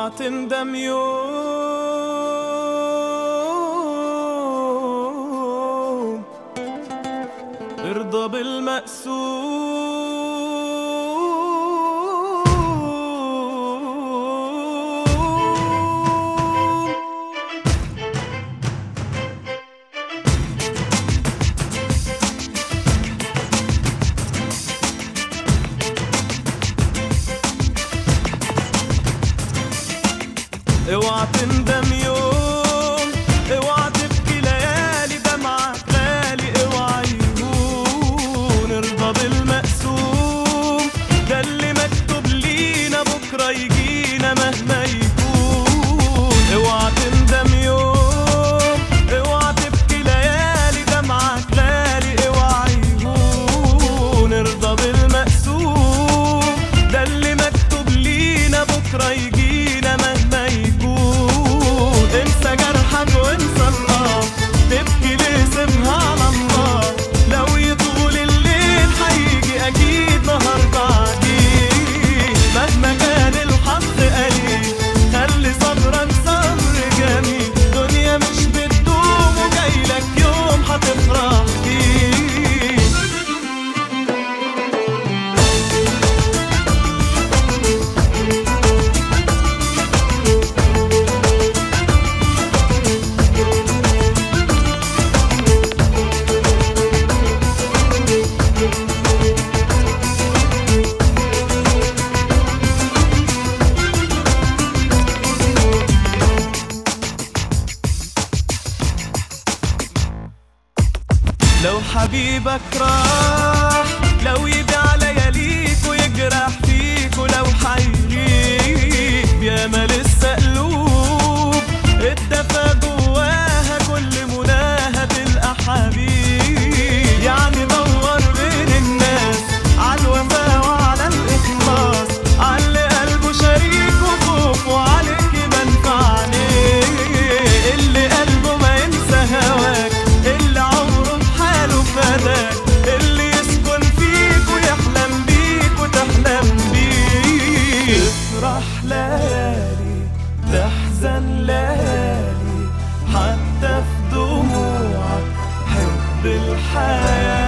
اوعى تندم يوم، ارضى بالمقسوم. اوعى تندم يوم، اوعى تبكي ليالي دمعك غالي، اوعى يهون ارضى بالمقسوم. ده اللي مكتوب لينا بكره يجينا مهما يكون. اوعى تندم يوم، اوعى تبكي ليالي دمعك غالي، اوعى يهون ارضى بالمقسوم. ده اللي مكتوب لينا بكره يجينا مهما يكون. انسى جرحك وانسى الله، تبكي ليه سيبها على الله. لو يطول الليل هيجي اكيد نهار بعديه. مهما كان الحظ قليل خلي صبرك صبر جميل. دنيا مش بتدوم وجايلك يوم هتفرح فيه. لو حبيبك راح، لو يبيع لياليك ويجرح فيك، ولو حيغيب ياما لسه قلوب اتدفى جواها كل مناها تلقى حبيب. يعني دور بين الناس عالوفا وعلى الإخلاص، عاللي قلبه شريك وخوف وعليك منفعني. اللي قلبه ما ينسى هواك، اللي عمره بحاله فداك، اللي يسكن فيك ويحلم بيك وتحلم بيه. تفرح ليالي تحزن ليالي، حتى في دموعك حب الحياة.